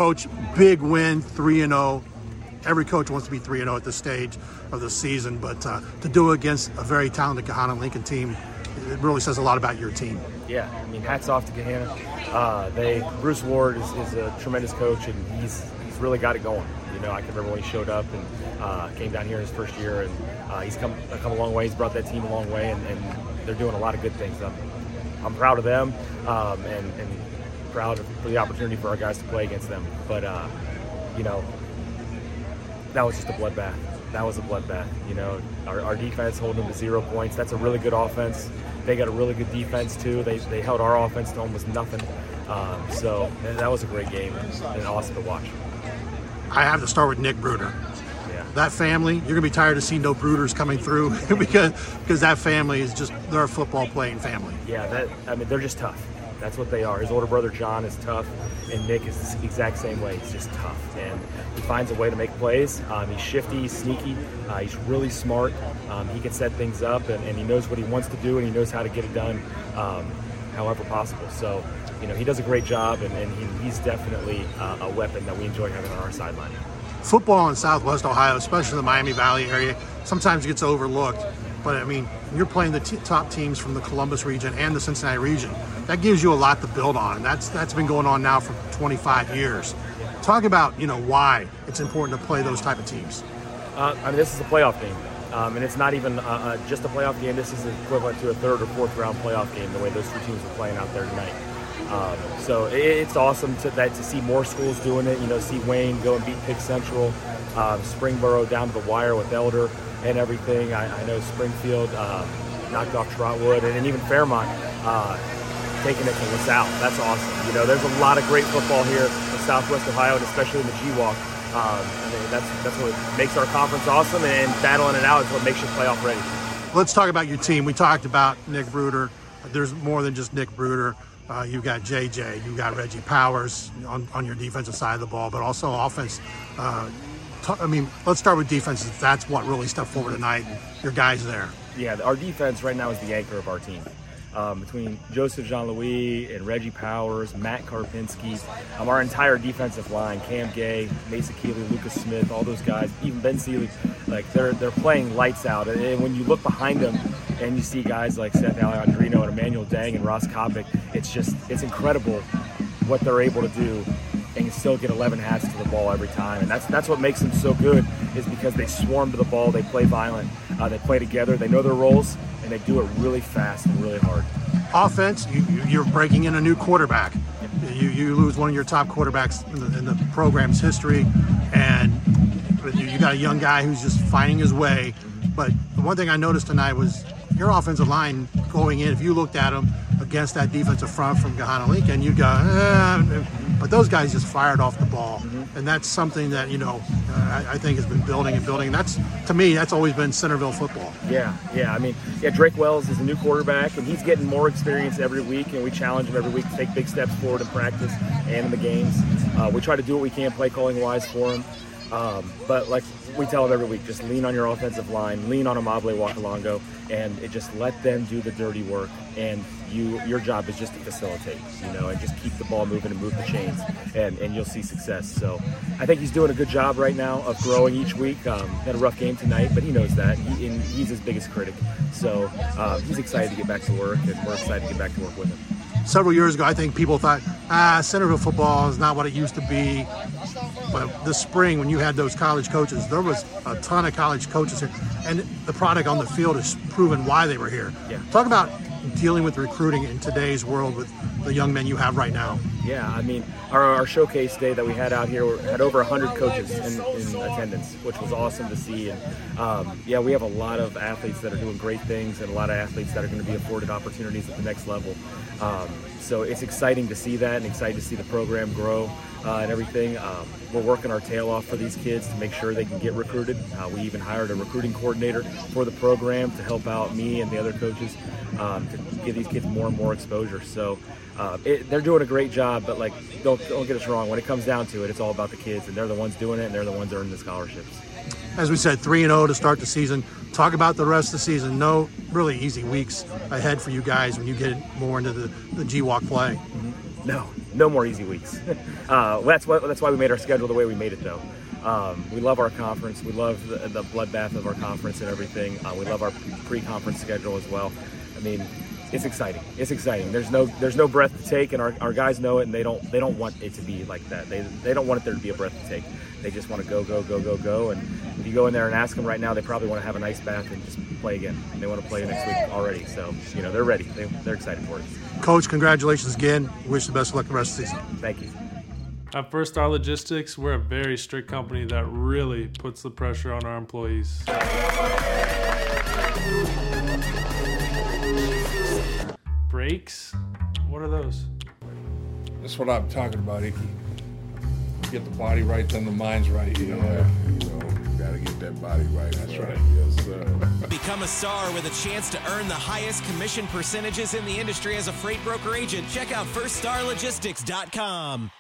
Coach, big win, 3-0. Every coach wants to be 3-0 at this stage of the season, but to do it against a very talented Gahanna Lincoln team, it really says a lot about your team. Yeah, I mean, hats off to Gahanna. Bruce Ward is a tremendous coach, and he's really got it going. You know, I can remember when he showed up and came down here in his first year, and he's come a long way. He's brought that team a long way, and they're doing a lot of good things. I'm proud of them, and proud for the opportunity for our guys to play against them. But you know, that was just a bloodbath. That was a bloodbath. You know, our defense holding them to 0 points. That's a really good offense. They got a really good defense too. They held our offense to almost nothing. So that was a great game and awesome to watch. I have to start with Nick Bruder. Yeah. That family, you're gonna be tired of seeing no Bruders coming through because that family is just, they're a football playing family. Yeah, I mean, they're just tough. That's what they are. His older brother John is tough, and Nick is the exact same way. He's just tough, and he finds a way to make plays. He's shifty, he's sneaky, he's really smart. He can set things up, and he knows what he wants to do, and he knows how to get it done however possible. So, you know, he does a great job, and he's definitely a weapon that we enjoy having on our sideline. Football in Southwest Ohio, especially the Miami Valley area, sometimes gets overlooked. But, I mean, you're playing the top teams from the Columbus region and the Cincinnati region. That gives you a lot to build on, and that's been going on now for 25 years. Talk about, you know, why it's important to play those type of teams. I mean, this is a playoff game, and it's not even just a playoff game. This is equivalent to a third or fourth round playoff game, the way those two teams are playing out there tonight. So it's awesome to see more schools doing it. You know, see Wayne go and beat Pick Central, Springboro down to the wire with Elder and everything. I know Springfield knocked off Trotwood, and even Fairmont taking it to LaSalle. That's awesome. You know, there's a lot of great football here in Southwest Ohio, and especially in the GWAC. I mean, that's what makes our conference awesome, and battling it out is what makes you playoff ready. Let's talk about your team. We talked about Nick Bruder. There's more than just Nick Bruder. You've got JJ, you've got Reggie Powers on your defensive side of the ball, but also offense. I mean, let's start with defense. That's what really stepped forward tonight. Your guys there. Yeah, our defense right now is the anchor of our team. Between Joseph Jean-Louis and Reggie Powers, Matt Karpinski, our entire defensive line, Cam Gay, Mason Keeley, Lucas Smith, all those guys, even Ben Seeley, like they're playing lights out. And when you look behind them and you see guys like Seth Alejandrino and Emmanuel Dang and Ross Kopic, it's incredible what they're able to do, and you still get 11 hats to the ball every time. And that's what makes them so good, is because they swarm to the ball, they play violent, they play together, they know their roles, and they do it really fast and really hard. Offense, you're breaking in a new quarterback. You lose one of your top quarterbacks in the program's history, and you got a young guy who's just finding his way. But the one thing I noticed tonight was your offensive line going in. If you looked at them against that defensive front from Gahanna Lincoln, you'd go, but those guys just fired off the ball. And that's something that, you know, I think has been building and building. That's, to me, that's always been Centerville football. Yeah. I mean, Drake Wells is a new quarterback, and he's getting more experience every week, and we challenge him every week to take big steps forward in practice and in the games. We try to do what we can play calling wise for him. But like we tell them every week, just lean on your offensive line, lean on Amable Wakalongo, and just let them do the dirty work. And your job is just to facilitate, you know, and just keep the ball moving and move the chains, and you'll see success. So I think he's doing a good job right now of growing each week. Had a rough game tonight, but he knows that. He's his biggest critic. So he's excited to get back to work, and we're excited to get back to work with him. Several years ago, I think people thought, Centerville football is not what it used to be. But this spring, when you had those college coaches, there was a ton of college coaches here. And the product on the field has proven why they were here. Yeah. Talk about dealing with recruiting in today's world with the young men you have right now. Yeah, I mean, our showcase day that we had out here had over 100 coaches in attendance, which was awesome to see. And we have a lot of athletes that are doing great things, and a lot of athletes that are going to be afforded opportunities at the next level. So it's exciting to see that, and exciting to see the program grow and everything. We're working our tail off for these kids to make sure they can get recruited. We even hired a recruiting coordinator for the program to help out me and the other coaches to give these kids more and more exposure. So they're doing a great job, but like don't get us wrong. When it comes down to it, it's all about the kids, and they're the ones doing it, and they're the ones earning the scholarships. As we said, 3-0 to start the season. Talk about the rest of the season. No really easy weeks ahead for you guys when you get more into the GWAC play. No, no more easy weeks. That's why we made our schedule the way we made it, though. We love our conference. We love the bloodbath of our conference and everything. We love our pre-conference schedule as well. I mean, it's exciting. It's exciting. There's no breath to take, and our guys know it, and they don't want it to be like that. They don't want there to be a breath to take. They just want to go. And if you go in there and ask them right now, they probably want to have a nice bath and just play again. And they want to play next week already. So, they're ready. They're excited for it. Coach, congratulations again. Wish the best of luck the rest of the season. Thank you. At First Star Logistics, we're a very strict company that really puts the pressure on our employees. Breaks? What are those? That's what I'm talking about, Icky. Get the body right, then the mind's right. Gotta get that body right. That's right. Yes, sir. Become a star with a chance to earn the highest commission percentages in the industry as a freight broker agent. Check out FirstStarLogistics.com.